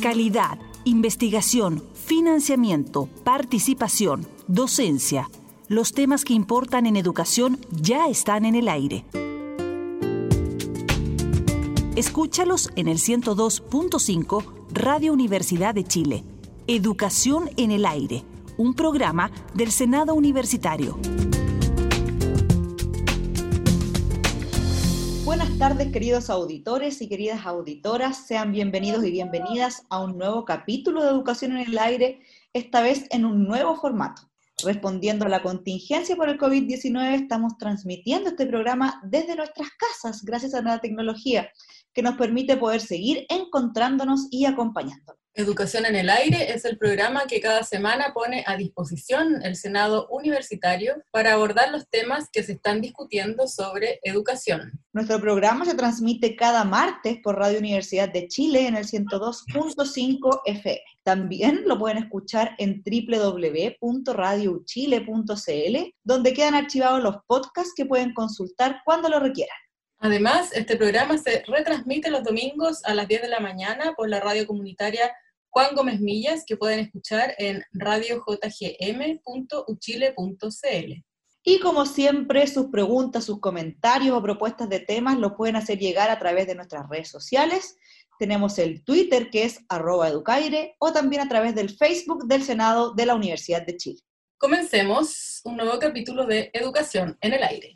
Calidad, investigación, financiamiento, participación, docencia. Los temas que importan en educación ya están en el aire. Escúchalos en el 102.5 Radio Universidad de Chile. Educación en el aire, un programa del Senado Universitario. Buenas tardes, queridos auditores y queridas auditoras. Sean bienvenidos y bienvenidas a un nuevo capítulo de Educación en el Aire, esta vez en un nuevo formato. Respondiendo a la contingencia por el COVID-19, estamos transmitiendo este programa desde nuestras casas, gracias a la tecnología, que nos permite poder seguir encontrándonos y acompañándonos. Educación en el Aire es el programa que cada semana pone a disposición el Senado Universitario para abordar los temas que se están discutiendo sobre educación. Nuestro programa se transmite cada martes por Radio Universidad de Chile en el 102.5 FM. También lo pueden escuchar en www.radiouchile.cl, donde quedan archivados los podcasts que pueden consultar cuando lo requieran. Además, este programa se retransmite los domingos a las 10 de la mañana por la radio comunitaria Juan Gómez Millas, que pueden escuchar en radiojgm.uchile.cl. Y como siempre, sus preguntas, sus comentarios o propuestas de temas los pueden hacer llegar a través de nuestras redes sociales. Tenemos el Twitter, que es @educaire, o también a través del Facebook del Senado de la Universidad de Chile. Comencemos un nuevo capítulo de Educación en el Aire.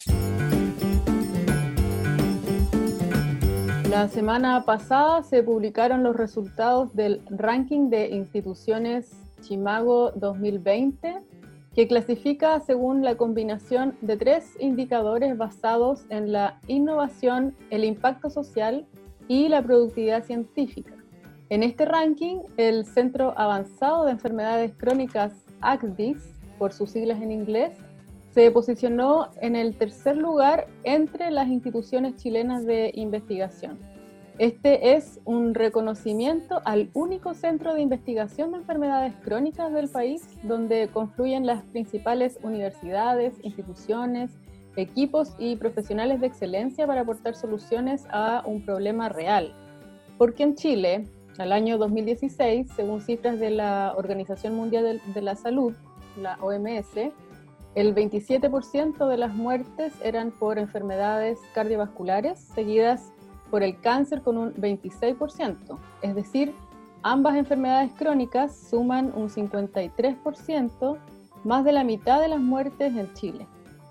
La semana pasada se publicaron los resultados del ranking de instituciones Chimago 2020, que clasifica según la combinación de 3 indicadores basados en la innovación, el impacto social y la productividad científica. En este ranking, el Centro Avanzado de Enfermedades Crónicas, ACDIS, por sus siglas en inglés, se posicionó en el tercer lugar entre las instituciones chilenas de investigación. Este es un reconocimiento al único centro de investigación de enfermedades crónicas del país, donde confluyen las principales universidades, instituciones, equipos y profesionales de excelencia para aportar soluciones a un problema real. Porque en Chile, al año 2016, según cifras de la Organización Mundial de la Salud, la OMS, el 27% de las muertes eran por enfermedades cardiovasculares, seguidas por el cáncer con un 26%. Es decir, ambas enfermedades crónicas suman un 53%, más de la mitad de las muertes en Chile.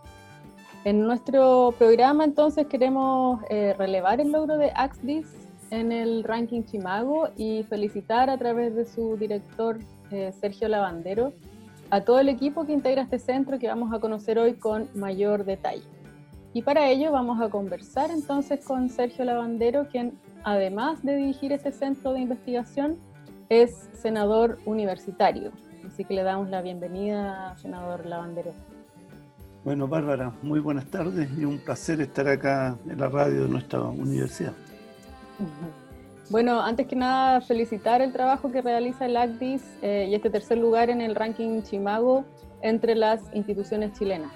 En nuestro programa, entonces, queremos relevar el logro de ACDIS en el ranking Chimago y felicitar a través de su director, Sergio Lavandero, a todo el equipo que integra este centro, que vamos a conocer hoy con mayor detalle. Y para ello vamos a conversar entonces con Sergio Lavandero, quien además de dirigir este centro de investigación, es senador universitario. Así que le damos la bienvenida, senador Lavandero. Bueno, Bárbara, muy buenas tardes y un placer estar acá en la radio de nuestra universidad. Bueno, antes que nada, felicitar el trabajo que realiza el ACDIS y este tercer lugar en el ranking Chimago entre las instituciones chilenas.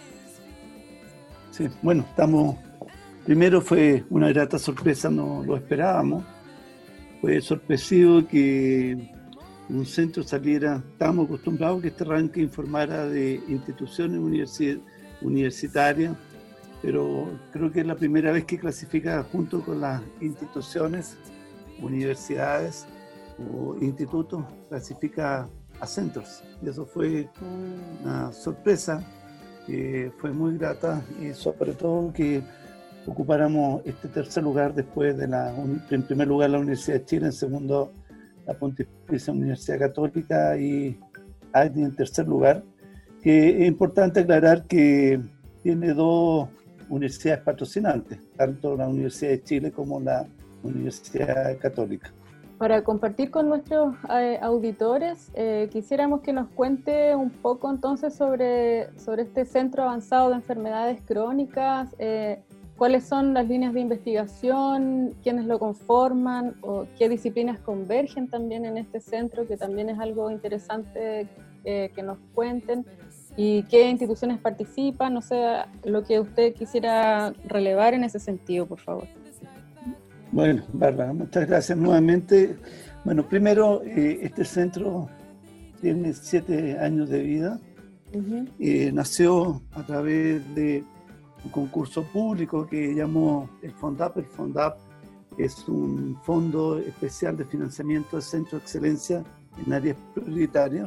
Sí, bueno, primero fue una grata sorpresa, no lo esperábamos. Fue sorpresivo que un centro saliera, estábamos acostumbrados que este ranking informara de instituciones universitarias, pero creo que es la primera vez que clasifica junto con las instituciones, universidades o institutos, clasifica a centros. Y eso fue una sorpresa que fue muy grata, y sobre todo que ocupáramos este tercer lugar después de en primer lugar la Universidad de Chile, en segundo la Pontificia Universidad Católica y ACDIS en tercer lugar. Que es importante aclarar que tiene 2 universidades patrocinantes, tanto la Universidad de Chile como la Universidad Católica. Para compartir con nuestros auditores, quisiéramos que nos cuente un poco entonces sobre este Centro Avanzado de Enfermedades Crónicas, cuáles son las líneas de investigación, quiénes lo conforman, o qué disciplinas convergen también en este centro, que también es algo interesante que nos cuenten, y qué instituciones participan, o sea, lo que usted quisiera relevar en ese sentido, por favor. Bueno, Bárbara, muchas gracias nuevamente. Bueno, primero, este centro tiene 7 años de vida. Nació a través de un concurso público que llamó el FONDAP. El FONDAP es un fondo especial de financiamiento de centros de excelencia en áreas prioritarias.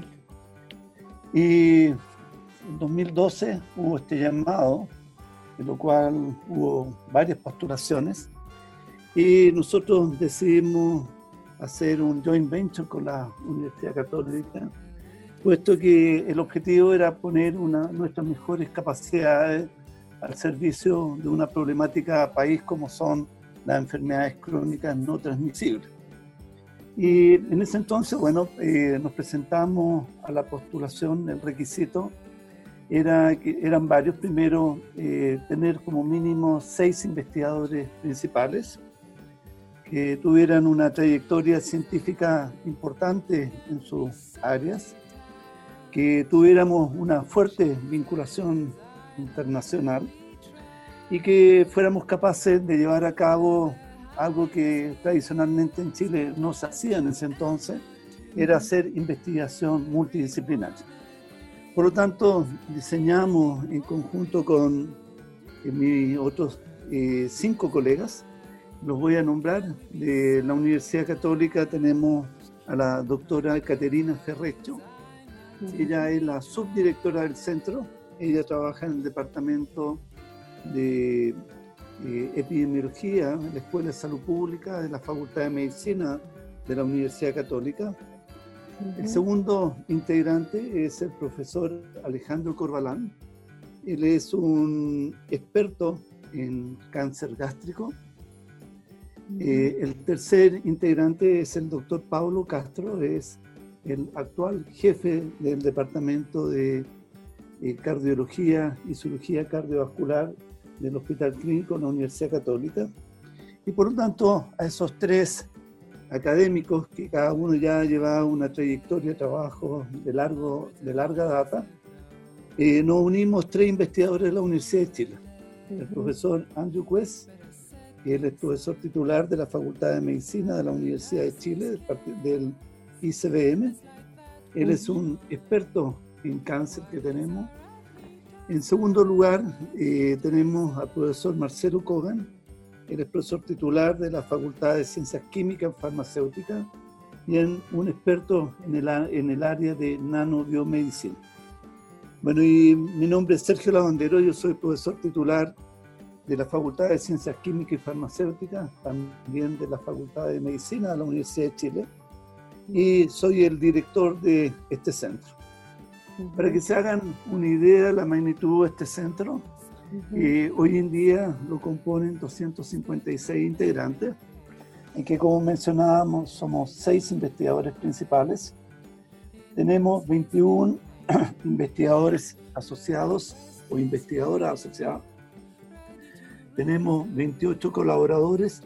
Y en 2012 hubo este llamado, en lo cual hubo varias postulaciones, y nosotros decidimos hacer un joint venture con la Universidad Católica, puesto que el objetivo era poner nuestras mejores capacidades al servicio de una problemática país como son las enfermedades crónicas no transmisibles. Y en ese entonces, bueno, nos presentamos a la postulación. El requisito eran varios. Primero, tener como mínimo 6 investigadores principales que tuvieran una trayectoria científica importante en sus áreas, que tuviéramos una fuerte vinculación internacional y que fuéramos capaces de llevar a cabo algo que tradicionalmente en Chile no se hacía en ese entonces, era hacer investigación multidisciplinaria. Por lo tanto, diseñamos en conjunto con mis otros 5 colegas, los voy a nombrar. De la Universidad Católica tenemos a la doctora Caterina Ferrecho. Ella es la subdirectora del centro. Ella trabaja en el departamento de epidemiología en la Escuela de Salud Pública de la Facultad de Medicina de la Universidad Católica. El segundo integrante es el profesor Alejandro Corbalán. Él es un experto en cáncer gástrico. El tercer integrante es el doctor Pablo Castro, es el actual jefe del departamento de cardiología y cirugía cardiovascular del Hospital Clínico de la Universidad Católica. Y por lo tanto, a esos 3 académicos, que cada uno ya lleva una trayectoria de trabajo de larga data, nos unimos 3 investigadores de la Universidad de Chile. El profesor Andrew Quest, que él es profesor titular de la Facultad de Medicina de la Universidad de Chile, del ICBM. Él es un experto en cáncer que tenemos. En segundo lugar, tenemos al profesor Marcelo Kogan. Él es profesor titular de la Facultad de Ciencias Químicas y Farmacéuticas y un experto en el área de nanobiomedicina. Bueno, y mi nombre es Sergio Lavandero, yo soy profesor titular de la Facultad de Ciencias Químicas y Farmacéuticas, también de la Facultad de Medicina de la Universidad de Chile, y soy el director de este centro. Para que se hagan una idea de la magnitud de este centro, hoy en día lo componen 256 integrantes, en que, como mencionábamos, somos 6 investigadores principales. Tenemos 21 investigadores asociados o investigadoras asociadas. Tenemos 28 colaboradores,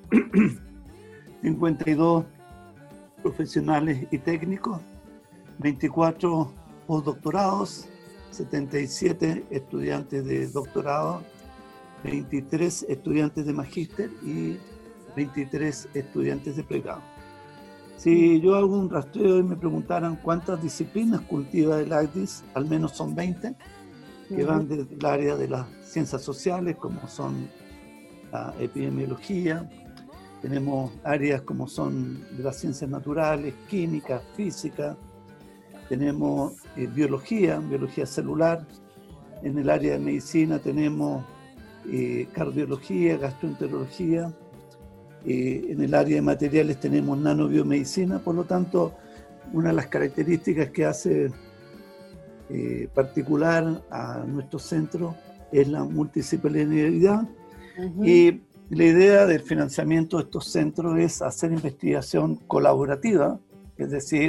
52 profesionales y técnicos, 24 postdoctorados, 77 estudiantes de doctorado, 23 estudiantes de magíster y 23 estudiantes de pregrado. Si yo hago un rastreo y me preguntaran cuántas disciplinas cultiva el ACDIS, al menos son 20, que van desde el área de las ciencias sociales, como son la epidemiología. Tenemos áreas como son de las ciencias naturales, química, física. Tenemos biología celular. En el área de medicina tenemos cardiología, gastroenterología. En el área de materiales tenemos nanobiomedicina. Por lo tanto, una de las características que hace particular a nuestro centro es la multidisciplinaridad. Y la idea del financiamiento de estos centros es hacer investigación colaborativa, es decir,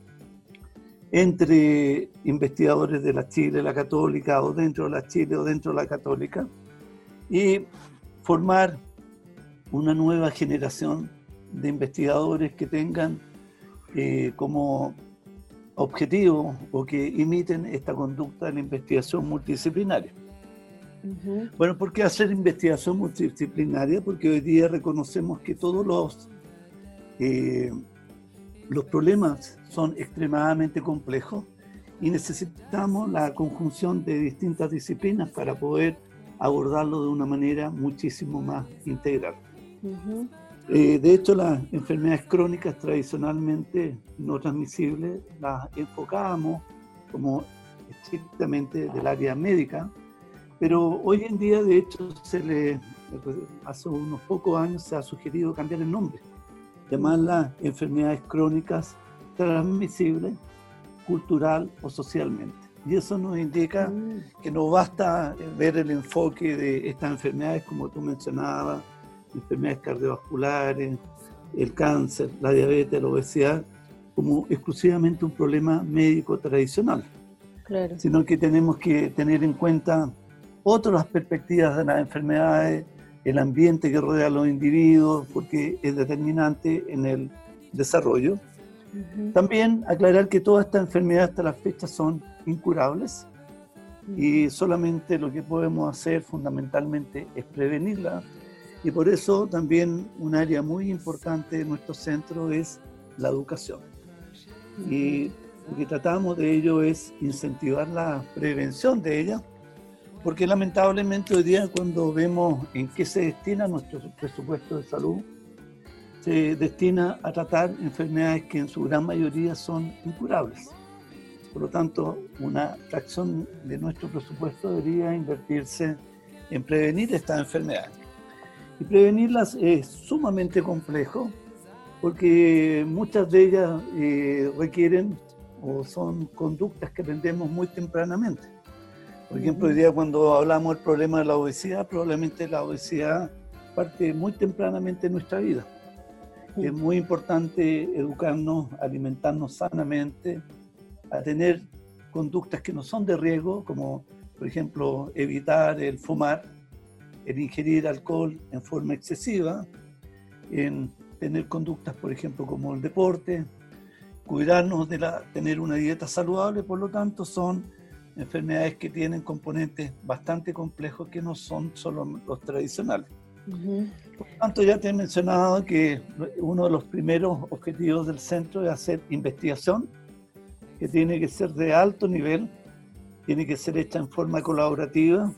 entre investigadores de la Chile, la Católica, o dentro de la Chile o dentro de la Católica, y formar una nueva generación de investigadores que tengan como objetivo o que imiten esta conducta de la investigación multidisciplinaria. Bueno, ¿por qué hacer investigación multidisciplinaria? Porque hoy día reconocemos que todos los problemas son extremadamente complejos y necesitamos la conjunción de distintas disciplinas para poder abordarlo de una manera muchísimo más integral. De hecho, las enfermedades crónicas tradicionalmente no transmisibles las enfocábamos como estrictamente del área médica, pero hoy en día, de hecho, hace unos pocos años se ha sugerido cambiar el nombre, llamarlas enfermedades crónicas transmisibles, cultural o socialmente. Y eso nos indica que no basta ver el enfoque de estas enfermedades, como tú mencionabas, enfermedades cardiovasculares, el cáncer, la diabetes, la obesidad, como exclusivamente un problema médico tradicional, claro, sino que tenemos que tener en cuenta otras perspectivas de las enfermedades, el ambiente que rodea a los individuos, porque es determinante en el desarrollo. También aclarar que todas estas enfermedades hasta la fecha son incurables y solamente lo que podemos hacer fundamentalmente es prevenirlas, y por eso también un área muy importante de nuestro centro es la educación. Y lo que tratamos de ello es incentivar la prevención de ella, porque lamentablemente hoy día cuando vemos en qué se destina nuestro presupuesto de salud, se destina a tratar enfermedades que en su gran mayoría son incurables. Por lo tanto, una fracción de nuestro presupuesto debería invertirse en prevenir estas enfermedades. Y prevenirlas es sumamente complejo porque muchas de ellas requieren o son conductas que aprendemos muy tempranamente. Por ejemplo, hoy día cuando hablamos del problema de la obesidad, probablemente la obesidad parte muy tempranamente en nuestra vida. Es muy importante educarnos, alimentarnos sanamente, a tener conductas que no son de riesgo, como por ejemplo evitar el fumar, el ingerir alcohol en forma excesiva, en tener conductas, por ejemplo, como el deporte, cuidarnos de tener una dieta saludable. Por lo tanto, son enfermedades que tienen componentes bastante complejos que no son solo los tradicionales. Por lo tanto, ya te he mencionado que uno de los primeros objetivos del centro es hacer investigación, que tiene que ser de alto nivel, tiene que ser hecha en forma colaborativa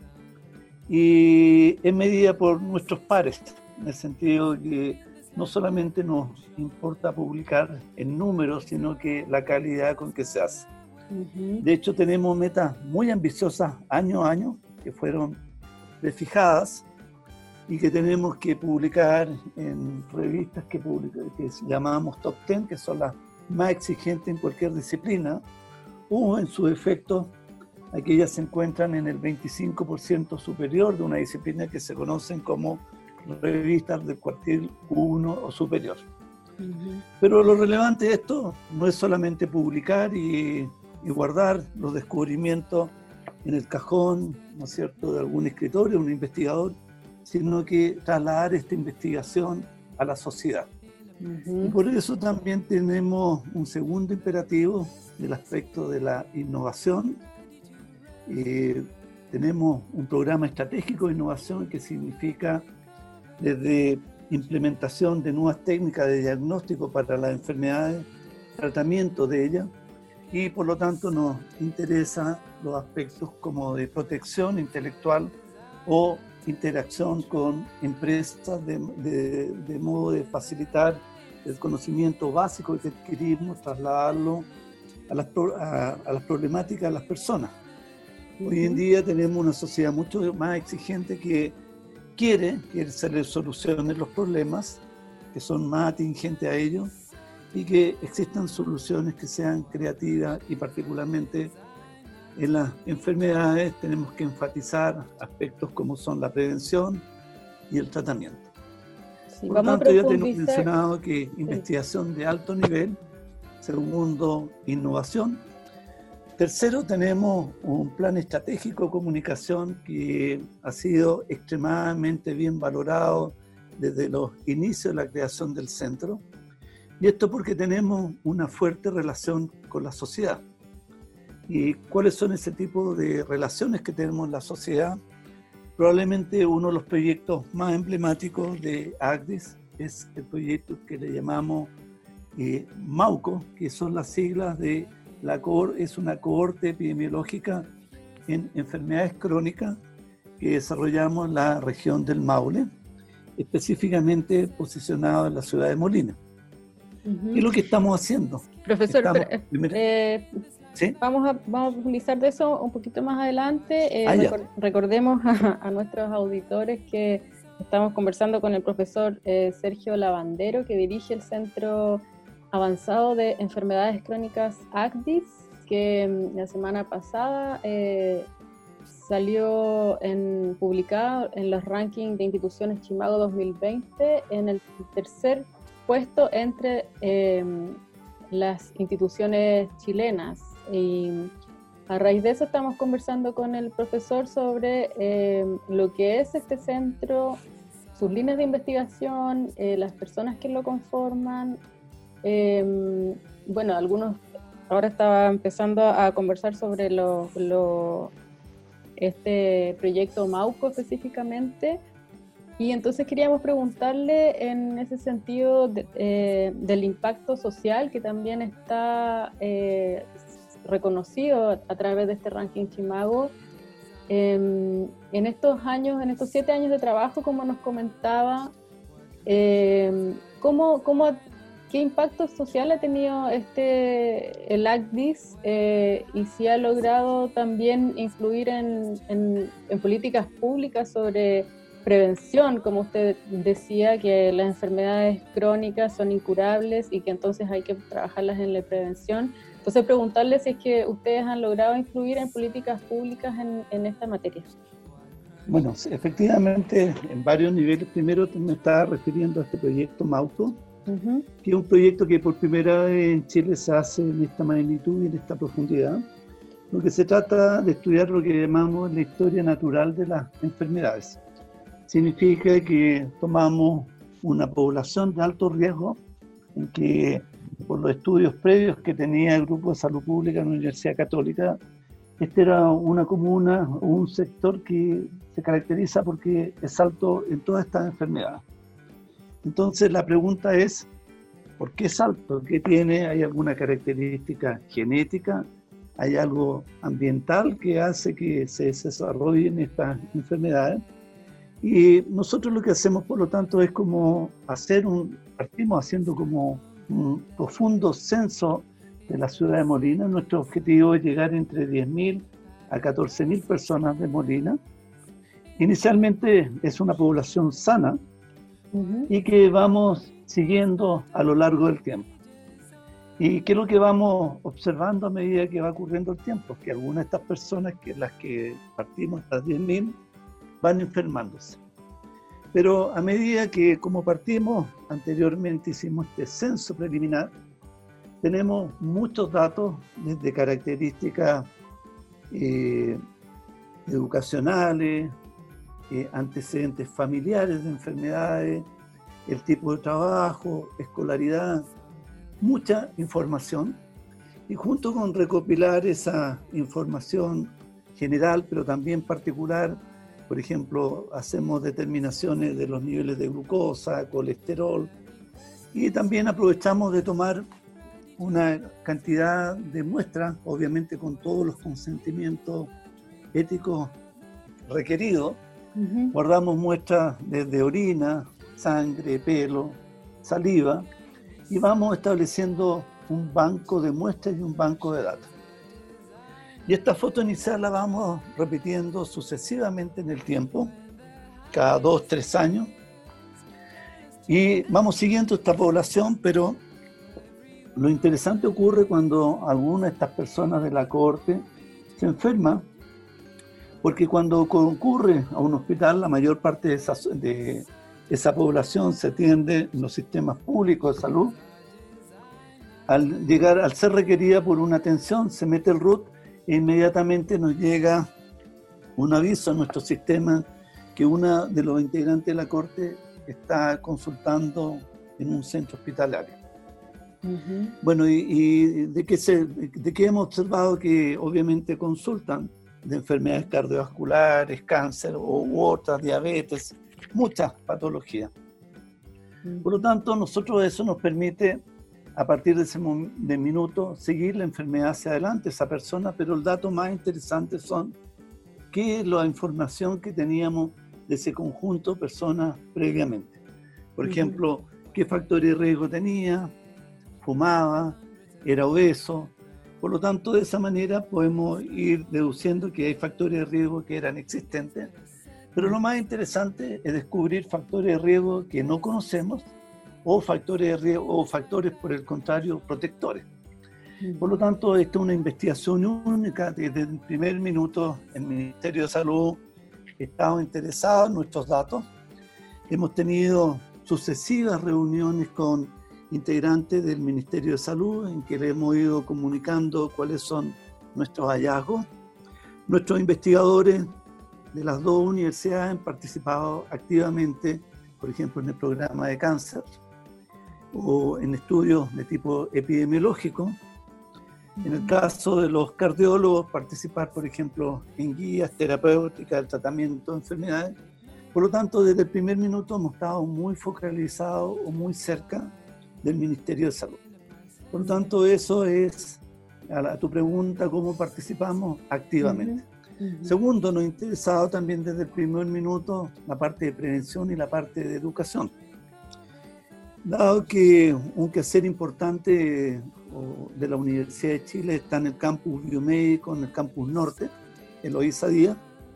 y es medida por nuestros pares, en el sentido que no solamente nos importa publicar en números, sino que la calidad con que se hace. De hecho, tenemos metas muy ambiciosas año a año, que fueron prefijadas y que tenemos que publicar en revistas que llamamos Top 10, que son las más exigentes en cualquier disciplina, o en su efecto, aquellas se encuentran en el 25% superior de una disciplina que se conocen como revistas del cuartil 1 o superior. Pero lo relevante de esto no es solamente publicar y guardar los descubrimientos en el cajón, ¿no es cierto?, de algún escritorio, un investigador, sino que trasladar esta investigación a la sociedad. Y por eso también tenemos un segundo imperativo del aspecto de la innovación. Tenemos un programa estratégico de innovación que significa desde implementación de nuevas técnicas de diagnóstico para las enfermedades, tratamiento de ellas, y por lo tanto nos interesan los aspectos como de protección intelectual o interacción con empresas de modo de facilitar el conocimiento básico que adquirimos, trasladarlo a las problemáticas de las personas. Hoy en día tenemos una sociedad mucho más exigente que quiere que se les solucionen los problemas, que son más atingentes a ellos, y que existan soluciones que sean creativas, y particularmente en las enfermedades tenemos que enfatizar aspectos como son la prevención y el tratamiento. Sí, por lo tanto, ya tenemos mencionado que investigación de alto nivel. Segundo, innovación. Tercero, tenemos un plan estratégico de comunicación que ha sido extremadamente bien valorado desde los inicios de la creación del centro. Y esto porque tenemos una fuerte relación con la sociedad. ¿Y cuáles son ese tipo de relaciones que tenemos en la sociedad? Probablemente uno de los proyectos más emblemáticos de ACDIS es el proyecto que le llamamos MAUCO, que son las siglas de es una cohorte epidemiológica en enfermedades crónicas que desarrollamos en la región del Maule, específicamente posicionado en la ciudad de Molina. ¿Qué es lo que estamos haciendo? Profesor, ¿sí? vamos a profundizar de eso un poquito más adelante. Recordemos a nuestros auditores que estamos conversando con el profesor Sergio Lavandero, que dirige el Centro Avanzado de Enfermedades Crónicas ACDIS, que la semana pasada salió publicado en los rankings de instituciones Chimago 2020 en el tercer puesto entre las instituciones chilenas. Y a raíz de eso estamos conversando con el profesor sobre lo que es este centro, sus líneas de investigación, las personas que lo conforman. Bueno, algunos ahora estaba empezando a conversar sobre este proyecto MAUCO específicamente, y entonces queríamos preguntarle en ese sentido del impacto social que también está reconocido a través de este ranking Chimago. En estos 7 años de trabajo, como nos comentaba, ¿qué impacto social ha tenido el ACDIS y si ha logrado también influir en políticas públicas sobre prevención? Como usted decía, que las enfermedades crónicas son incurables y que entonces hay que trabajarlas en la prevención. Entonces preguntarle si es que ustedes han logrado influir en políticas públicas en esta materia. Bueno, efectivamente, en varios niveles. Primero me estaba refiriendo a este proyecto MAUCO, que es un proyecto que por primera vez en Chile se hace en esta magnitud y en esta profundidad, lo que se trata de estudiar lo que llamamos la historia natural de las enfermedades. Significa que tomamos una población de alto riesgo, en que por los estudios previos que tenía el Grupo de Salud Pública en la Universidad Católica, este era una comuna o un sector que se caracteriza porque es alto en todas estas enfermedades. Entonces la pregunta es, ¿por qué es alto? ¿Qué tiene? ¿Hay alguna característica genética? ¿Hay algo ambiental que hace que se desarrollen estas enfermedades? Y nosotros lo que hacemos, por lo tanto, es como partimos haciendo como un profundo censo de la ciudad de Molina. Nuestro objetivo es llegar entre 10.000 a 14.000 personas de Molina. Inicialmente es una población sana, y que vamos siguiendo a lo largo del tiempo. ¿Y qué es lo que vamos observando a medida que va ocurriendo el tiempo? Que algunas de estas personas, las que partimos, las 10.000, van enfermándose. Pero a medida que, como partimos anteriormente, hicimos este censo preliminar, tenemos muchos datos desde características educacionales, antecedentes familiares de enfermedades, el tipo de trabajo, escolaridad, mucha información. Y junto con recopilar esa información general, pero también particular, por ejemplo, hacemos determinaciones de los niveles de glucosa, colesterol, y también aprovechamos de tomar una cantidad de muestras, obviamente con todos los consentimientos éticos requeridos. Guardamos muestras desde orina, sangre, pelo, saliva, y vamos estableciendo un banco de muestras y un banco de datos. Y esta foto inicial la vamos repitiendo sucesivamente en el tiempo, cada 2-3 años, y vamos siguiendo esta población, pero lo interesante ocurre cuando alguna de estas personas de la cohorte se enferma, porque cuando concurre a un hospital, la mayor parte de esa población se atiende en los sistemas públicos de salud. Al ser requerida por una atención, se mete el RUT e inmediatamente nos llega un aviso a nuestro sistema que una de los integrantes de la corte está consultando en un centro hospitalario. Bueno, y de qué hemos observado que obviamente consultan de enfermedades cardiovasculares, cáncer u otras, diabetes, muchas patologías. Por lo tanto, nosotros eso nos permite, a partir de ese minuto, seguir la enfermedad hacia adelante, esa persona, pero el dato más interesante son qué es la información que teníamos de ese conjunto de personas previamente. Por ejemplo, qué factores de riesgo tenía, fumaba, era obeso. Por lo tanto, de esa manera podemos ir deduciendo que hay factores de riesgo que eran existentes, pero lo más interesante es descubrir factores de riesgo que no conocemos o factores de riesgo, o factores, por el contrario, protectores. Por lo tanto, esta es una investigación única. Desde el primer minuto, el Ministerio de Salud ha estado interesado en nuestros datos. Hemos tenido sucesivas reuniones con integrantes del Ministerio de Salud en que le hemos ido comunicando cuáles son nuestros hallazgos. Nuestros investigadores de las dos universidades han participado activamente, por ejemplo, en el programa de cáncer o en estudios de tipo epidemiológico. En el caso de los cardiólogos, participar, por ejemplo, en guías terapéuticas del tratamiento de enfermedades. Por lo tanto, desde el primer minuto hemos estado muy focalizados o muy cerca del Ministerio de Salud. Por lo tanto, eso es, a tu pregunta, cómo participamos activamente. Segundo, nos ha interesado también desde el primer minuto la parte de prevención y la parte de educación. Dado que un quehacer importante de la Universidad de Chile está en el campus biomédico, en el campus norte, Eloísa Díaz,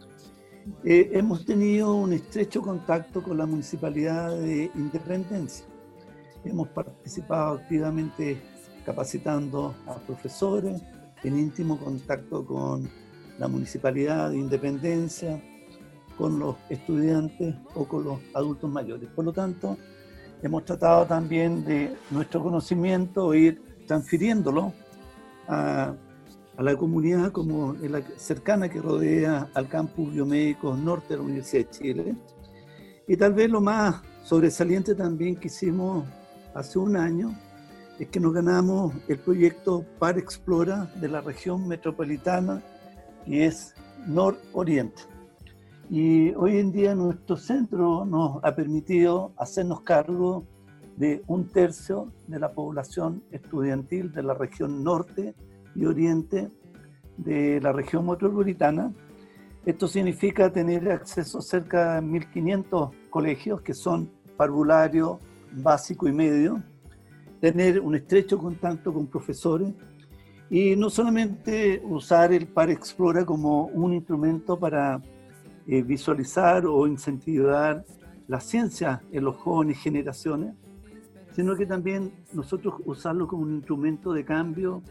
hemos tenido un estrecho contacto con la Municipalidad de Independencia. Hemos participado activamente capacitando a profesores, en íntimo contacto con la Municipalidad de Independencia, con los estudiantes o con los adultos mayores. Por lo tanto, hemos tratado también de nuestro conocimiento ir transfiriéndolo a la comunidad como la cercana que rodea al campus biomédico norte de la Universidad de Chile. Y tal vez lo más sobresaliente también que hicimos hace un año es que nos ganamos el proyecto PAR Explora de la región metropolitana, que es Nororiente. Y hoy en día nuestro centro nos ha permitido hacernos cargo de 1/3 de la población estudiantil de la región norte y oriente de la región metropolitana. Esto significa tener acceso a cerca de 1.500 colegios que son parvulario, básico y medio, tener un estrecho contacto con profesores y no solamente usar el PAR Explora como un instrumento para visualizar o incentivar la ciencia en los jóvenes generaciones, sino que también nosotros usarlo como un instrumento de cambio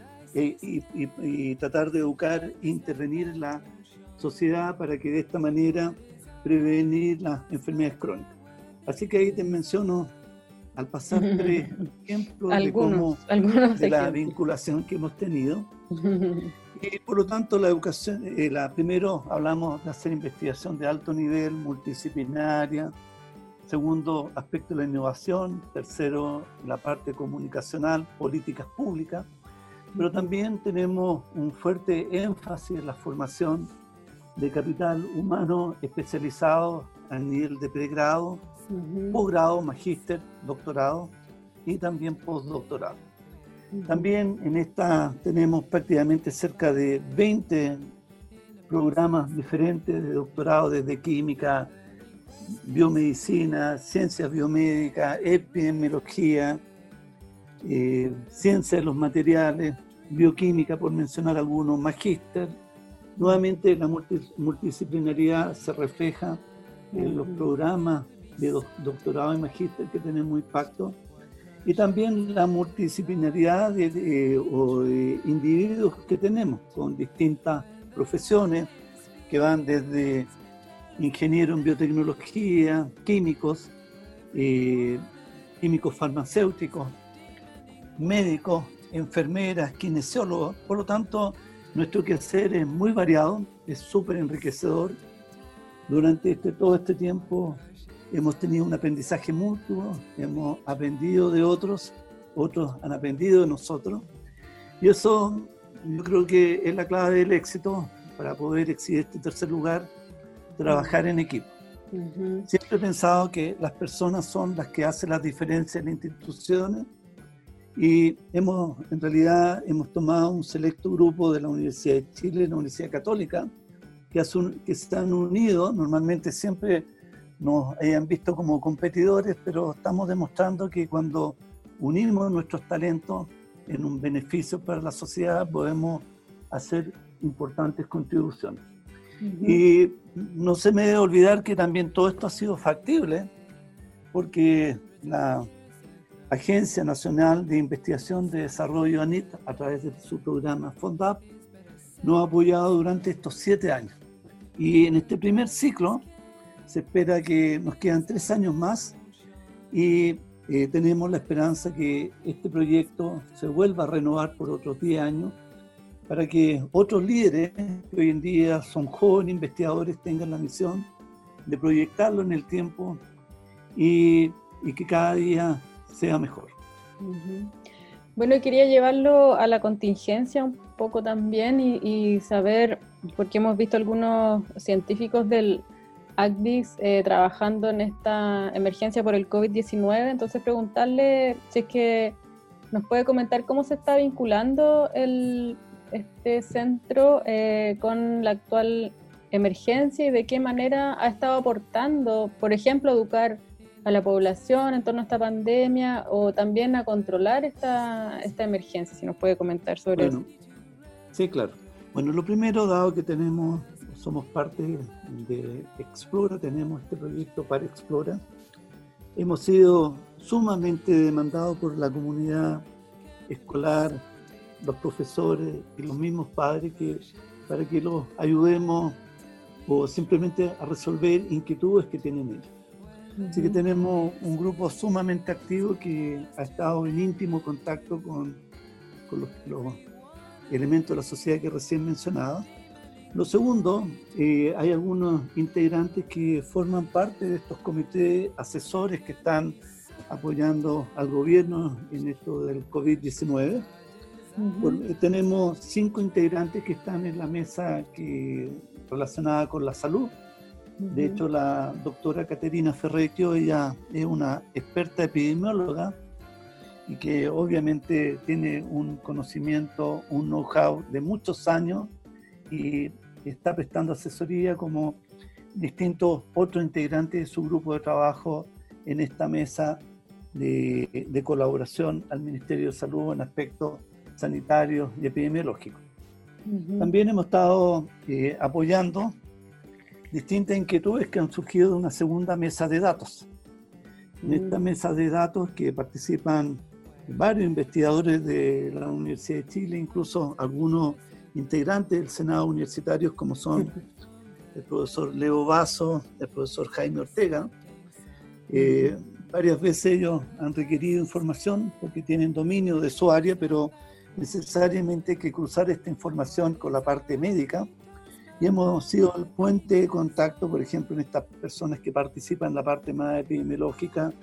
y tratar de educar e intervenir en la sociedad para que de esta manera prevenir las enfermedades crónicas. Así que ahí te menciono, al pasar 3 ejemplos de la vinculación que hemos tenido. Y por lo tanto la educación, primero hablamos de hacer investigación de alto nivel, multidisciplinaria. Segundo, aspecto de la innovación. Tercero, la parte comunicacional, políticas públicas. Pero también tenemos un fuerte énfasis en la formación de capital humano especializado a nivel de pregrado, posgrado, magíster, doctorado y también postdoctorado. También en esta tenemos prácticamente cerca de 20 programas diferentes de doctorado, desde química, biomedicina, ciencias biomédicas, epidemiología, ciencia de los materiales, bioquímica, por mencionar algunos, magíster. Nuevamente la multidisciplinariedad se refleja en los programas de doctorado y magíster que tenemos impacto, y también la multidisciplinariedad de individuos que tenemos con distintas profesiones que van desde ingenieros en biotecnología, químicos, químicos farmacéuticos, médicos, enfermeras, kinesiólogos. Por lo tanto, nuestro quehacer es muy variado, es súper enriquecedor. Durante todo este tiempo hemos tenido un aprendizaje mutuo, hemos aprendido de otros, otros han aprendido de nosotros. Y eso yo creo que es la clave del éxito para poder exhibir este tercer lugar, trabajar en equipo. Siempre he pensado que las personas son las que hacen las diferencias en las instituciones y en realidad hemos tomado un selecto grupo de la Universidad de Chile, la Universidad Católica, que se han unido. Normalmente siempre nos hayan visto como competidores, pero estamos demostrando que cuando unimos nuestros talentos en un beneficio para la sociedad podemos hacer importantes contribuciones. Y no se me debe olvidar que también todo esto ha sido factible porque la Agencia Nacional de Investigación de Desarrollo, ANIT, a través de su programa FONDAP, nos ha apoyado durante estos 7 años. Y en este primer ciclo se espera que nos quedan 3 años más y tenemos la esperanza que este proyecto se vuelva a renovar por otros 10 años para que otros líderes que hoy en día son jóvenes investigadores tengan la misión de proyectarlo en el tiempo y que cada día sea mejor. Bueno, quería llevarlo a la contingencia un poco también y saber, porque hemos visto algunos científicos del ACDIS trabajando en esta emergencia por el COVID-19, entonces preguntarle si es que nos puede comentar cómo se está vinculando este centro con la actual emergencia y de qué manera ha estado aportando, por ejemplo, educar a la población en torno a esta pandemia o también a controlar esta emergencia, si nos puede comentar sobre eso. Sí, claro. Bueno, lo primero, dado que somos parte de Explora, tenemos este proyecto para Explora, hemos sido sumamente demandados por la comunidad escolar, los profesores y los mismos padres para que los ayudemos o simplemente a resolver inquietudes que tienen ellos. Así que tenemos un grupo sumamente activo que ha estado en íntimo contacto con los elementos de la sociedad que recién mencionaba. Lo segundo, hay algunos integrantes que forman parte de estos comités asesores que están apoyando al gobierno en esto del COVID-19. Tenemos 5 integrantes que están en la mesa relacionada con la salud. De hecho, la doctora Caterina Ferrecchio, ella es una experta epidemióloga y que obviamente tiene un conocimiento, un know-how de muchos años y está prestando asesoría como distintos otros integrantes de su grupo de trabajo en esta mesa de colaboración al Ministerio de Salud en aspectos sanitarios y epidemiológicos. También hemos estado apoyando distintas inquietudes que han surgido de una segunda mesa de datos. En esta mesa de datos que participan varios investigadores de la Universidad de Chile, incluso algunos integrantes del Senado universitario, como son el profesor Leo Vaso, el profesor Jaime Ortega. Varias veces ellos han requerido información porque tienen dominio de su área, pero necesariamente hay que cruzar esta información con la parte médica. Y hemos sido el puente de contacto, por ejemplo, en estas personas que participan en la parte más epidemiológica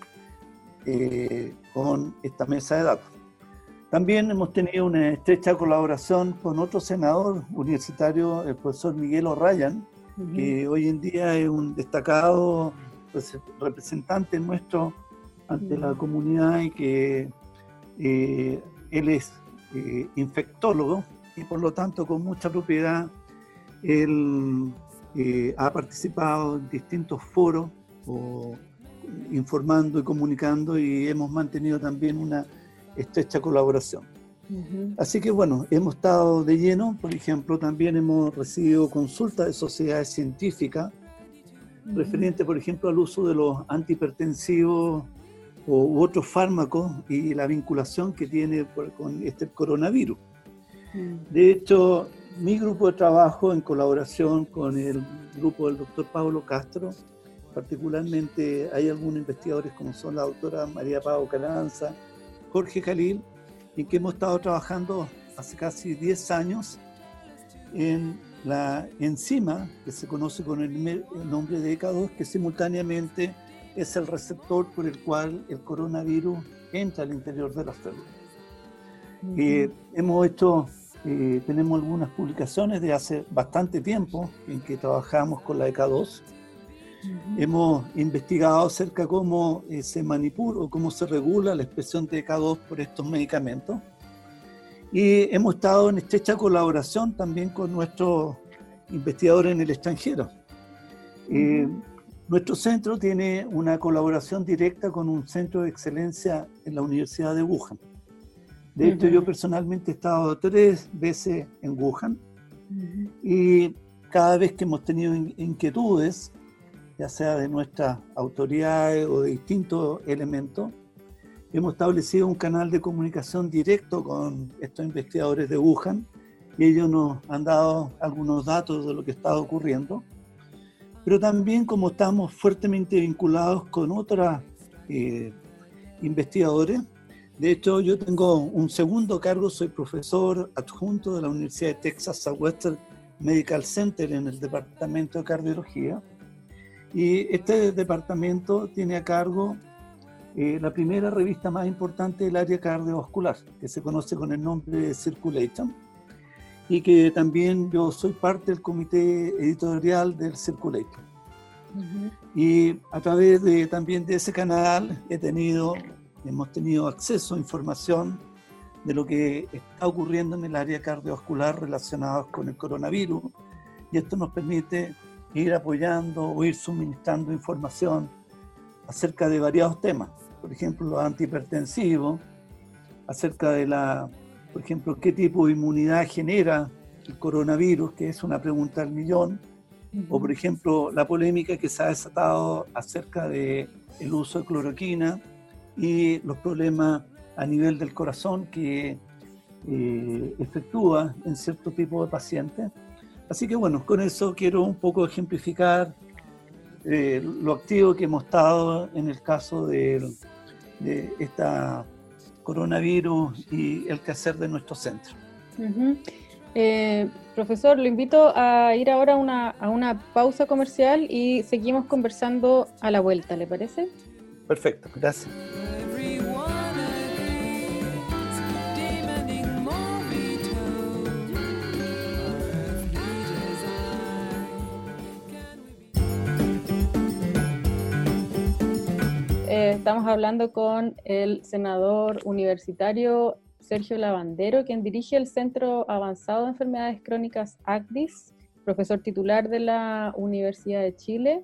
con esta mesa de datos. También hemos tenido una estrecha colaboración con otro senador universitario, el profesor Miguel O'Ryan, que hoy en día es un destacado representante nuestro ante la comunidad y que él es infectólogo y por lo tanto con mucha propiedad él ha participado en distintos foros informando y comunicando y hemos mantenido también una estrecha colaboración. Así que bueno, hemos estado de lleno. Por ejemplo, también hemos recibido consultas de sociedades científicas referente, por ejemplo, al uso de los antihipertensivos u otros fármacos y la vinculación que tiene con este coronavirus. De hecho, mi grupo de trabajo, en colaboración con el grupo del doctor Pablo Castro, particularmente hay algunos investigadores como son la doctora María Pau Calanza, Jorge Jalil, en que hemos estado trabajando hace casi 10 años en la enzima que se conoce con el nombre de ECA2, que simultáneamente es el receptor por el cual el coronavirus entra al interior de la célula. Hemos hecho tenemos algunas publicaciones de hace bastante tiempo en que trabajamos con la EK2. Hemos investigado acerca de cómo se manipula o cómo se regula la expresión de EK2 por estos medicamentos. Y hemos estado en estrecha colaboración también con nuestros investigadores en el extranjero. Nuestro centro tiene una colaboración directa con un centro de excelencia en la Universidad de Wuhan. De hecho, yo personalmente he estado 3 veces en Wuhan y cada vez que hemos tenido inquietudes, ya sea de nuestras autoridades o de distintos elementos, hemos establecido un canal de comunicación directo con estos investigadores de Wuhan y ellos nos han dado algunos datos de lo que está ocurriendo. Pero también, como estamos fuertemente vinculados con otros investigadores, de hecho yo tengo un segundo cargo, soy profesor adjunto de la Universidad de Texas Southwestern Medical Center en el departamento de cardiología, y este departamento tiene a cargo la primera revista más importante del área cardiovascular, que se conoce con el nombre de Circulation, y que también yo soy parte del comité editorial del Circulation. Y a través también de ese canal hemos tenido acceso a información de lo que está ocurriendo en el área cardiovascular relacionada con el coronavirus, y esto nos permite ir apoyando o ir suministrando información acerca de variados temas, por ejemplo, los antihipertensivos, acerca de por ejemplo, qué tipo de inmunidad genera el coronavirus, que es una pregunta al millón, o por ejemplo, la polémica que se ha desatado acerca del uso de cloroquina y los problemas a nivel del corazón que efectúa en cierto tipo de pacientes. Así que bueno, con eso quiero un poco ejemplificar lo activo que hemos estado en el caso de esta coronavirus y el quehacer de nuestro centro. Profesor, lo invito a ir ahora a una pausa comercial y seguimos conversando a la vuelta, ¿le parece? Perfecto, gracias. Estamos hablando con el senador universitario Sergio Lavandero, quien dirige el Centro Avanzado de Enfermedades Crónicas ACDIS, profesor titular de la Universidad de Chile.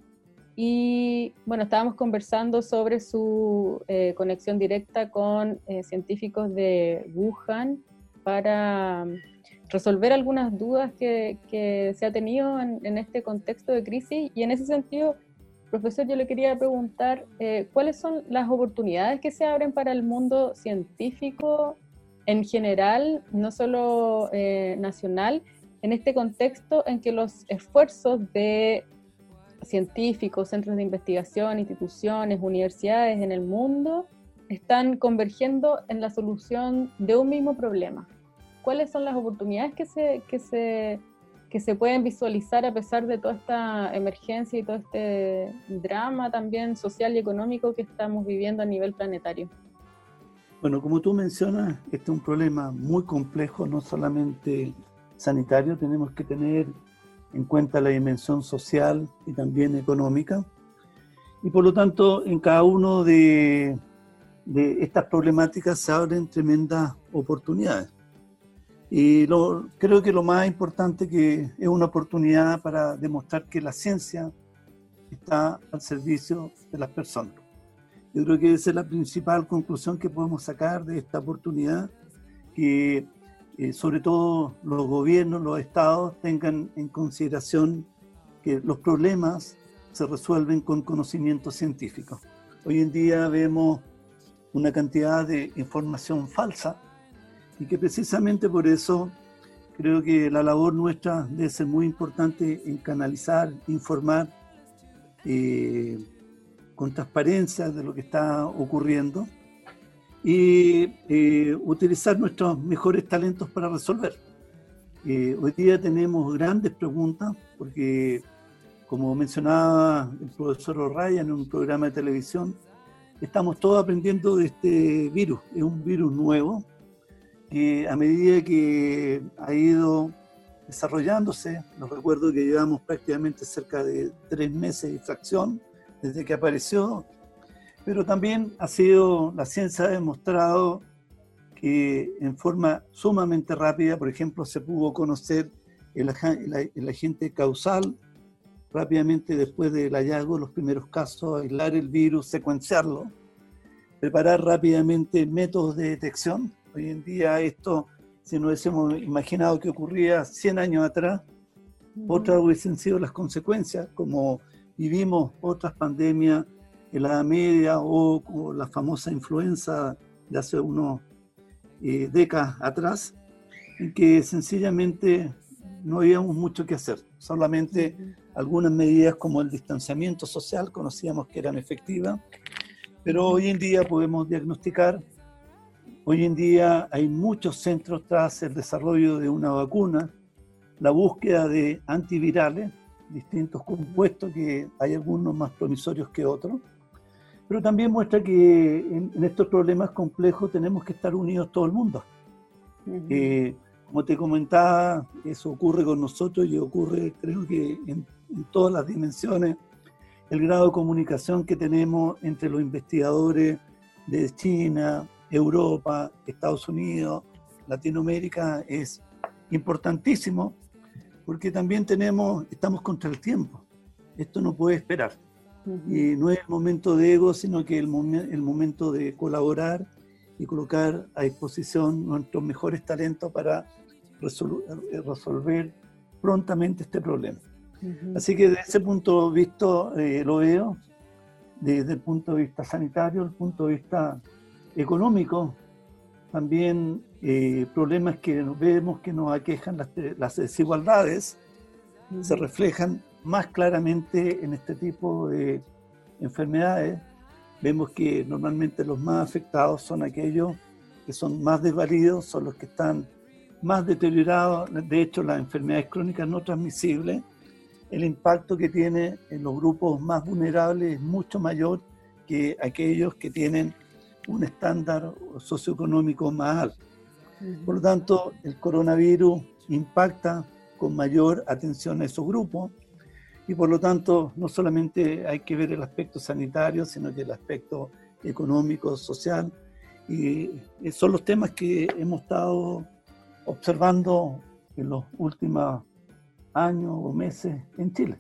Y bueno, estábamos conversando sobre su conexión directa con científicos de Wuhan para resolver algunas dudas que se ha tenido en este contexto de crisis. Y en ese sentido, profesor, yo le quería preguntar cuáles son las oportunidades que se abren para el mundo científico en general, no solo nacional, en este contexto en que los esfuerzos de científicos, centros de investigación, instituciones, universidades en el mundo están convergiendo en la solución de un mismo problema. ¿Cuáles son las oportunidades que se pueden visualizar a pesar de toda esta emergencia y todo este drama también social y económico que estamos viviendo a nivel planetario? Bueno, como tú mencionas, este es un problema muy complejo, no solamente sanitario, tenemos que tener en cuenta la dimensión social y también económica. Y por lo tanto, en cada uno de estas problemáticas se abren tremendas oportunidades. Y creo que lo más importante que es una oportunidad para demostrar que la ciencia está al servicio de las personas. Yo creo que esa es la principal conclusión que podemos sacar de esta oportunidad, que sobre todo los gobiernos, los estados tengan en consideración que los problemas se resuelven con conocimiento científico. Hoy en día vemos una cantidad de información falsa y que precisamente por eso creo que la labor nuestra debe ser muy importante en canalizar, informar con transparencia de lo que está ocurriendo y utilizar nuestros mejores talentos para resolver. Hoy día tenemos grandes preguntas porque, como mencionaba el profesor O'Ryan en un programa de televisión, estamos todos aprendiendo de este virus. Es un virus nuevo que a medida que ha ido desarrollándose, nos recuerdo que llevamos prácticamente cerca de 3 meses y fracción desde que apareció, pero también la ciencia ha demostrado que en forma sumamente rápida, por ejemplo, se pudo conocer el agente causal rápidamente después del hallazgo de los primeros casos, aislar el virus, secuenciarlo, preparar rápidamente métodos de detección. Hoy en día esto, si nos hubiésemos imaginado que ocurría 100 años atrás, otras hubiesen sido las consecuencias, como vivimos otras pandemias en la Edad Media o la famosa influenza de hace unos décadas atrás, en que sencillamente no habíamos mucho que hacer, solamente algunas medidas como el distanciamiento social conocíamos que eran efectivas, pero hoy en día podemos diagnosticar. Hoy en día hay muchos centros tras el desarrollo de una vacuna, la búsqueda de antivirales, distintos compuestos, que hay algunos más promisorios que otros, pero también muestra que en estos problemas complejos tenemos que estar unidos todo el mundo. Como te comentaba, eso ocurre con nosotros y ocurre, creo que en todas las dimensiones. El grado de comunicación que tenemos entre los investigadores de China, Europa, Estados Unidos, Latinoamérica es importantísimo, porque también estamos contra el tiempo. Esto no puede esperar. Y no es el momento de ego, sino que el momento de colaborar y colocar a disposición nuestros mejores talentos para resolver prontamente este problema. Así que desde ese punto de vista lo veo, desde el punto de vista sanitario, el punto de vista económico, también problemas que vemos que nos aquejan, las desigualdades, se reflejan más claramente en este tipo de enfermedades. Vemos que normalmente los más afectados son aquellos que son más desvalidos, son los que están más deteriorados. De hecho, las enfermedades crónicas no transmisibles, el impacto que tiene en los grupos más vulnerables es mucho mayor que aquellos que tienen un estándar socioeconómico más alto. Por lo tanto, el coronavirus impacta con mayor atención a esos grupos y por lo tanto no solamente hay que ver el aspecto sanitario, sino que el aspecto económico, social, y son los temas que hemos estado observando en los últimos años o meses en Chile.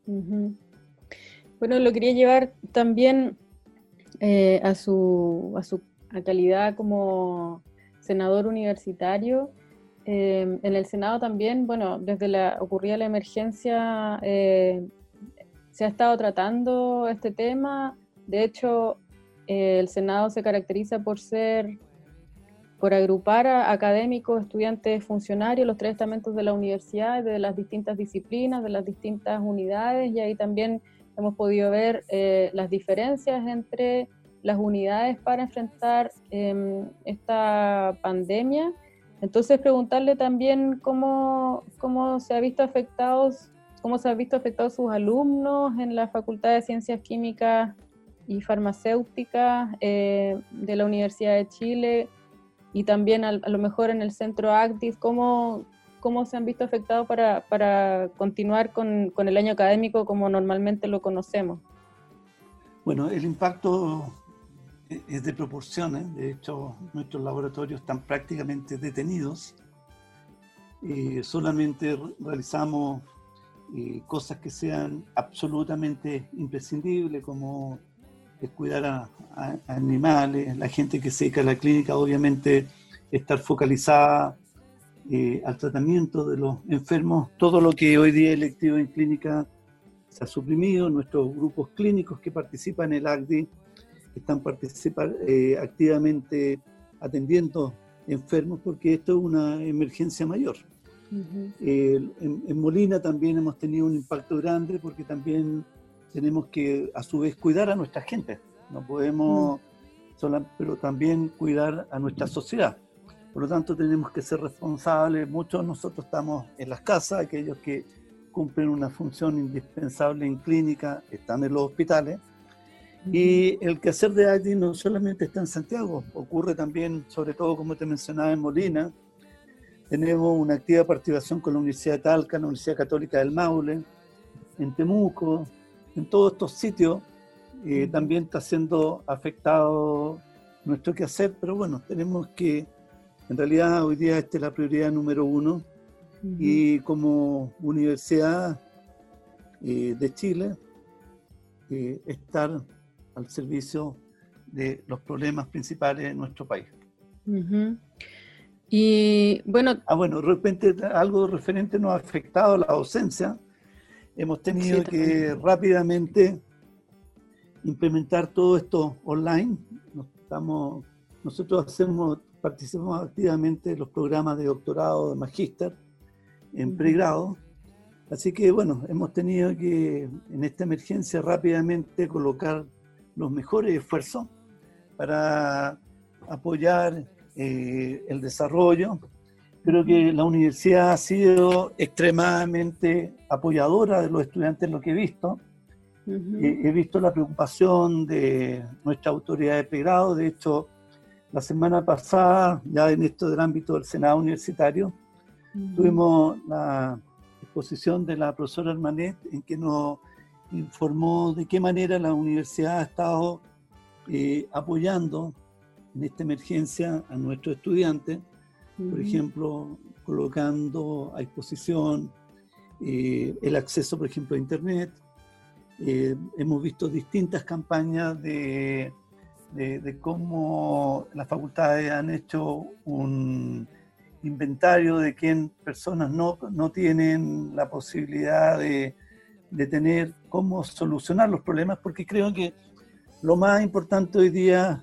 Bueno, lo quería llevar también a su calidad como senador universitario. En el Senado también, bueno, desde ocurrida la emergencia, se ha estado tratando este tema. De hecho, el Senado se caracteriza por agrupar a académicos, estudiantes, funcionarios, los 3 estamentos de la universidad, de las distintas disciplinas, de las distintas unidades, y ahí también hemos podido ver las diferencias entre las unidades para enfrentar esta pandemia. Entonces, preguntarle también cómo se han visto afectados sus alumnos en la Facultad de Ciencias Químicas y Farmacéuticas de la Universidad de Chile, y también a lo mejor en el Centro Actis, cómo se han visto afectados para continuar con el año académico como normalmente lo conocemos. Bueno, el impacto es de proporciones. De hecho, nuestros laboratorios están prácticamente detenidos. Solamente realizamos cosas que sean absolutamente imprescindibles, como cuidar a animales. La gente que se dedica a la clínica, obviamente, estar focalizada al tratamiento de los enfermos. Todo lo que hoy día es electivo en clínica se ha suprimido. Nuestros grupos clínicos que participan en el ACDI están activamente atendiendo enfermos, porque esto es una emergencia mayor. En Molina también hemos tenido un impacto grande, porque también tenemos que a su vez cuidar a nuestra gente. No podemos pero también cuidar a nuestra sociedad. Por lo tanto, tenemos que ser responsables. Muchos de nosotros estamos en las casas, aquellos que cumplen una función indispensable en clínica están en los hospitales, Y el quehacer de ACDI no solamente está en Santiago, ocurre también, sobre todo, como te mencionaba, en Molina. Tenemos una activa participación con la Universidad de Talca, la Universidad Católica del Maule, en Temuco, en todos estos sitios. También está siendo afectado nuestro quehacer, pero bueno, tenemos que, en realidad hoy día esta es la prioridad número 1, y como Universidad de Chile, estar al servicio de los problemas principales de nuestro país. Y bueno... Bueno, de repente algo referente nos ha afectado a la docencia. Hemos tenido que rápidamente implementar todo esto online. Nosotros participamos activamente en los programas de doctorado, de magíster, en pregrado. Así que bueno, hemos tenido que en esta emergencia rápidamente colocar los mejores esfuerzos para apoyar el desarrollo. Creo que la universidad ha sido extremadamente apoyadora de los estudiantes, lo que he visto. He visto la preocupación de nuestra autoridad de pregrado. De hecho, la semana pasada, ya en esto del ámbito del Senado Universitario, tuvimos la exposición de la profesora Hermanet, en que nos informó de qué manera la universidad ha estado apoyando en esta emergencia a nuestros estudiantes, por ejemplo, colocando a disposición el acceso, por ejemplo, a Internet. Hemos visto distintas campañas de cómo las facultades han hecho un inventario de quién personas no tienen la posibilidad de tener cómo solucionar los problemas, porque creo que lo más importante hoy día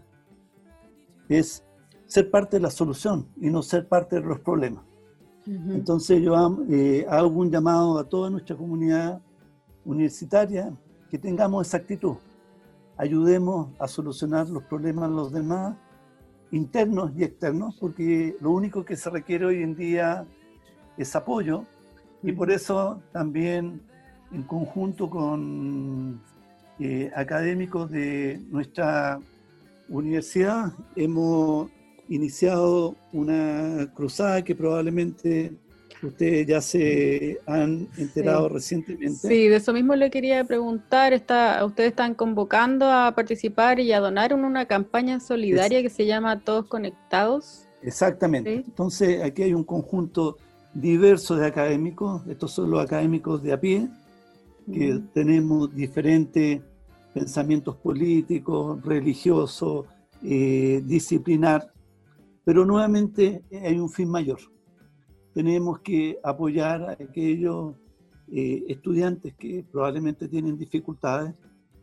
es ser parte de la solución y no ser parte de los problemas. Entonces yo hago un llamado a toda nuestra comunidad universitaria que tengamos esa actitud. Ayudemos a solucionar los problemas de los demás, internos y externos, porque lo único que se requiere hoy en día es apoyo, y por eso también en conjunto con académicos de nuestra universidad hemos iniciado una cruzada que probablemente ustedes ya se han enterado recientemente. Sí, de eso mismo le quería preguntar. Ustedes están convocando a participar y a donar en una campaña solidaria que se llama Todos Conectados. Exactamente. ¿Sí? Entonces aquí hay un conjunto diverso de académicos. Estos son los académicos de a pie, que tenemos diferentes pensamientos políticos, religiosos, disciplinar, pero nuevamente hay un fin mayor. Tenemos que apoyar a aquellos estudiantes que probablemente tienen dificultades,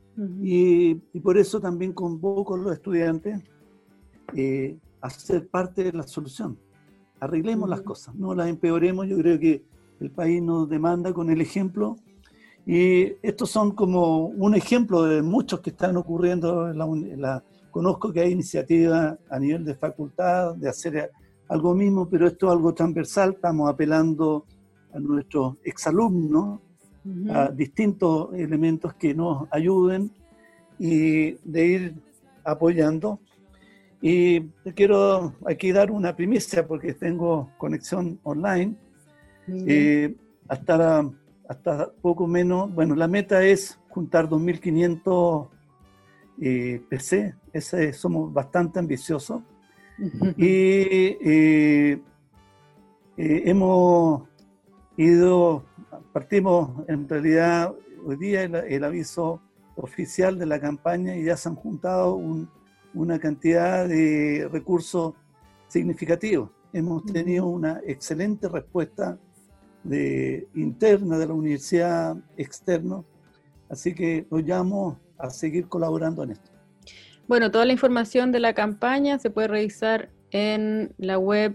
y por eso también convoco a los estudiantes a ser parte de la solución. Arreglemos las cosas, no las empeoremos. Yo creo que el país nos demanda con el ejemplo, y estos son como un ejemplo de muchos que están ocurriendo en conozco que hay iniciativas a nivel de facultad de hacer algo mismo, pero esto es algo transversal. Estamos apelando a nuestros exalumnos, a distintos elementos que nos ayuden y de ir apoyando. Y te quiero aquí dar una primicia porque tengo conexión online. Hasta poco menos, bueno, la meta es juntar 2.500 PC. Somos bastante ambiciosos. Y partimos en realidad hoy día el aviso oficial de la campaña, y ya se han juntado una cantidad de recursos significativos. Hemos tenido una excelente respuesta interna de la universidad, externa, así que los llamo a seguir colaborando en esto. Bueno, toda la información de la campaña se puede revisar en la web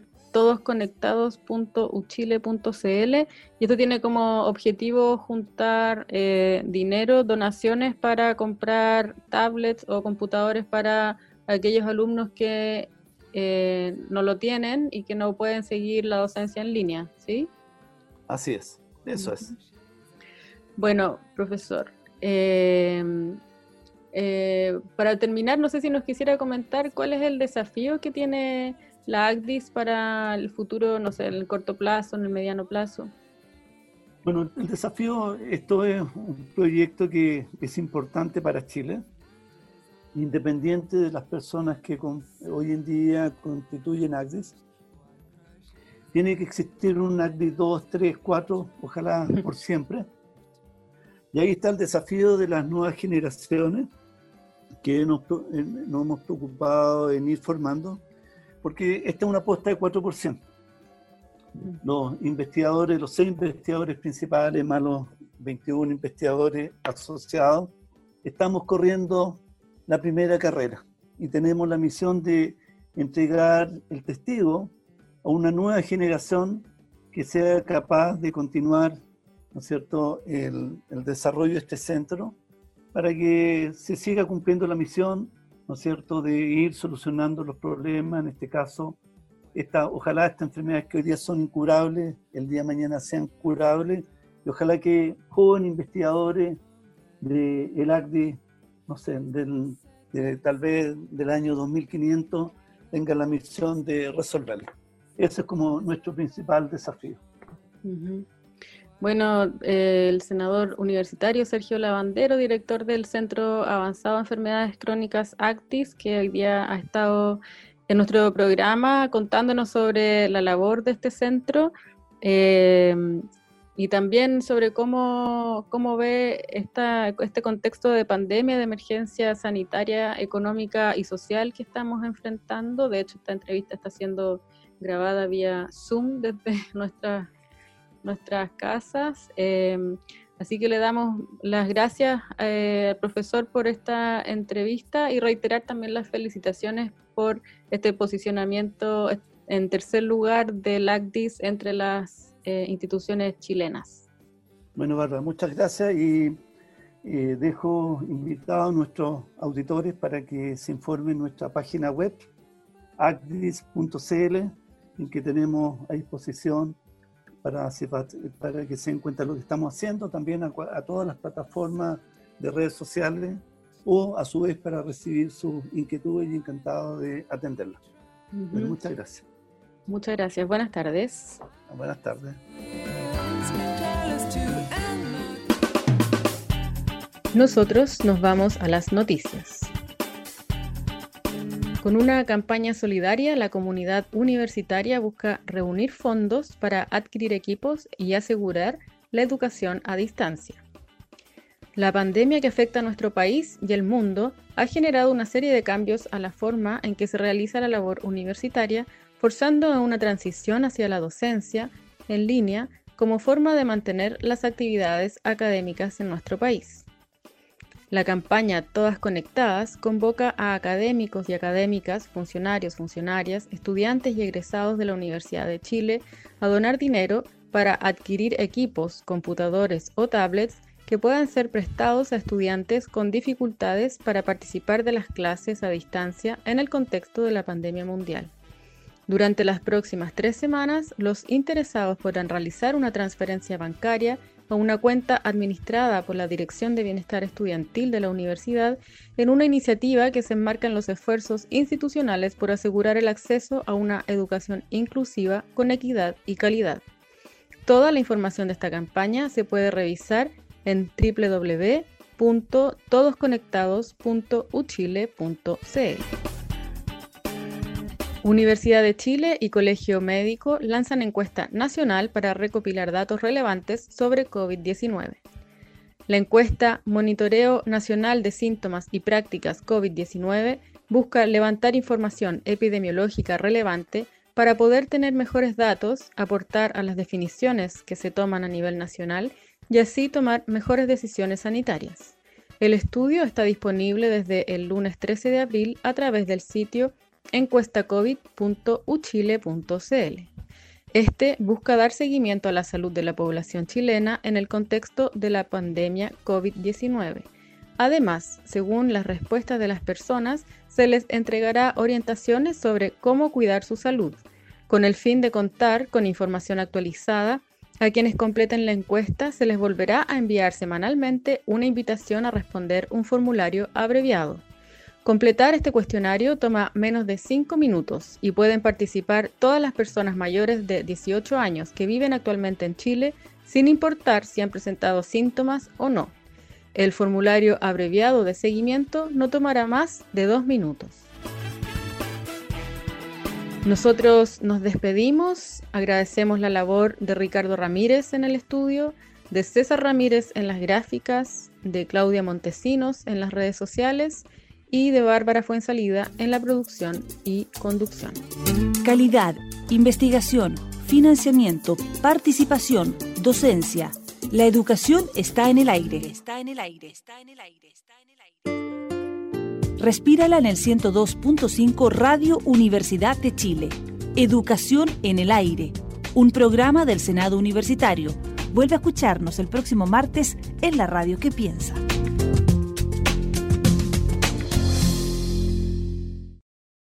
todosconectados.uchile.cl, y esto tiene como objetivo juntar dinero, donaciones para comprar tablets o computadores para aquellos alumnos que no lo tienen y que no pueden seguir la docencia en línea, ¿sí? Así es, eso es. Bueno, profesor, para terminar, no sé si nos quisiera comentar cuál es el desafío que tiene la ACDIS para el futuro, no sé, en el corto plazo, en el mediano plazo. Bueno, el desafío, esto es un proyecto que es importante para Chile, independiente de las personas que hoy en día constituyen ACDIS. Tiene que existir un ACDIS 2, 3, 4, ojalá por siempre. Y ahí está el desafío de las nuevas generaciones que nos hemos preocupado en ir formando, porque esta es una apuesta de 4%. Los investigadores, los 6 investigadores principales, más los 21 investigadores asociados, estamos corriendo la primera carrera y tenemos la misión de entregar el testigo a una nueva generación que sea capaz de continuar, ¿no es cierto?, el desarrollo de este centro para que se siga cumpliendo la misión, ¿no es cierto?, de ir solucionando los problemas, en este caso, ojalá estas enfermedades que hoy día son incurables, el día de mañana sean curables, y ojalá que jóvenes investigadores del ACDIS, no sé, tal vez del año 2500, tengan la misión de resolverlo. Ese es como nuestro principal desafío. Uh-huh. Bueno, el senador universitario Sergio Lavandero, director del Centro Avanzado de Enfermedades Crónicas ACDIS, que hoy día ha estado en nuestro programa contándonos sobre la labor de este centro y también sobre cómo ve este contexto de pandemia, de emergencia sanitaria, económica y social que estamos enfrentando. De hecho, esta entrevista está siendo grabada vía Zoom desde nuestras casas. Así que le damos las gracias al profesor por esta entrevista y reiterar también las felicitaciones por este posicionamiento en tercer lugar del ACDIS entre las instituciones chilenas. Bueno, Bárbara, muchas gracias y dejo invitados a nuestros auditores para que se informen en nuestra página web acdis.cl, en que tenemos a disposición para que se den cuenta de lo que estamos haciendo, también a todas las plataformas de redes sociales, o a su vez para recibir sus inquietudes y encantado de atenderlas. Uh-huh. Bueno, muchas gracias. Muchas gracias. Buenas tardes. Buenas tardes. Nosotros nos vamos a las noticias. Con una campaña solidaria, la comunidad universitaria busca reunir fondos para adquirir equipos y asegurar la educación a distancia. La pandemia que afecta a nuestro país y el mundo ha generado una serie de cambios a la forma en que se realiza la labor universitaria, forzando a una transición hacia la docencia en línea como forma de mantener las actividades académicas en nuestro país. La campaña Todas Conectadas convoca a académicos y académicas, funcionarios, funcionarias, estudiantes y egresados de la Universidad de Chile a donar dinero para adquirir equipos, computadores o tablets que puedan ser prestados a estudiantes con dificultades para participar de las clases a distancia en el contexto de la pandemia mundial. Durante las próximas 3 semanas, los interesados podrán realizar una transferencia bancaria a una cuenta administrada por la Dirección de Bienestar Estudiantil de la Universidad en una iniciativa que se enmarca en los esfuerzos institucionales por asegurar el acceso a una educación inclusiva con equidad y calidad. Toda la información de esta campaña se puede revisar en www.todosconectados.uchile.cl. Universidad de Chile y Colegio Médico lanzan encuesta nacional para recopilar datos relevantes sobre COVID-19. La encuesta Monitoreo Nacional de Síntomas y Prácticas COVID-19 busca levantar información epidemiológica relevante para poder tener mejores datos, aportar a las definiciones que se toman a nivel nacional y así tomar mejores decisiones sanitarias. El estudio está disponible desde el lunes 13 de abril a través del sitio encuestacovid.uchile.cl. Este busca dar seguimiento a la salud de la población chilena en el contexto de la pandemia COVID-19. Además, según las respuestas de las personas, se les entregará orientaciones sobre cómo cuidar su salud, con el fin de contar con información actualizada A quienes completen la encuesta se les volverá a enviar semanalmente una invitación a responder un formulario abreviado. Completar este cuestionario toma menos de 5 minutos y pueden participar todas las personas mayores de 18 años que viven actualmente en Chile, sin importar si han presentado síntomas o no. El formulario abreviado de seguimiento no tomará más de 2 minutos. Nosotros nos despedimos, agradecemos la labor de Ricardo Ramírez en el estudio, de César Ramírez en las gráficas, de Claudia Montesinos en las redes sociales y de Bárbara Fuensalida en la producción y conducción. Calidad, investigación, financiamiento, participación, docencia. La educación está en el aire. Está en el aire. Está en el aire. Está en el aire. Respírala en el 102.5 Radio Universidad de Chile. Educación en el aire. Un programa del Senado Universitario. Vuelve a escucharnos el próximo martes en la radio que piensa.